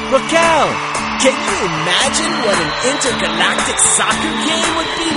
Raquel, can you imagine what an intergalactic soccer game would be